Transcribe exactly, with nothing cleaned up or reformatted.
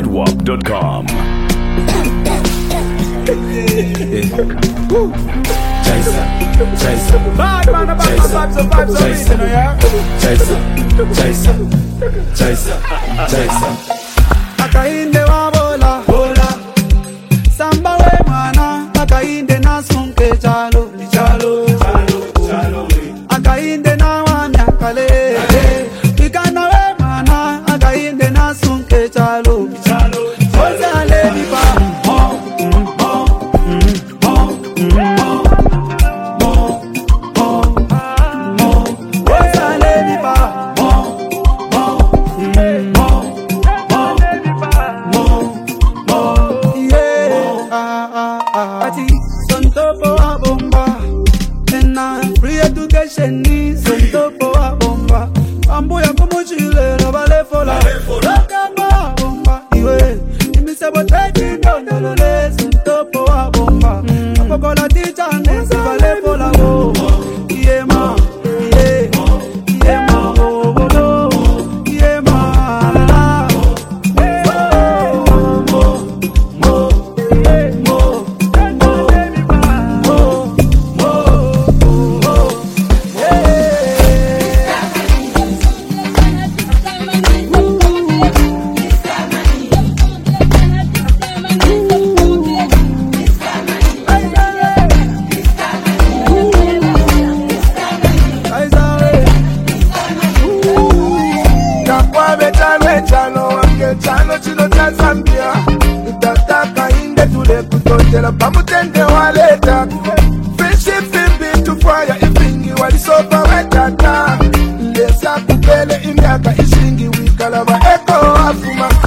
network dot com. Chaser, chaser, bad man about the vibes of vibes of reason, yeah? chaser, chaser, chaser, chaser. Akainde wa bola, bola. Samba we mana, akainde na sunke chalo, chalo, chalo, chalo. Akainde na wanya kale, ikana we mana, akainde na sunke chalo, chalo. Oza lady pa, mo, mo, mo, mo, mo, mo. Oza lady pa, mo, mo, mo. Education is on top of a bomba. Ambuya como chile, no vale fola. Loca pa bomba. Iwe, imi se boteji no no les on top of a bomba. Apoco la ticha no se vale fola go. Iye ma, iye, iye ma go go go. Iye ma la la. Mo mo mo iye mo mo mo mo. Chano chino cha Zambia Utataka inde tule kutotela Pamutende waleta Friendship fimbi to fire Ifingi walisopa wetata Lesa kupele imiaka ishingi Wikalaba eko afuma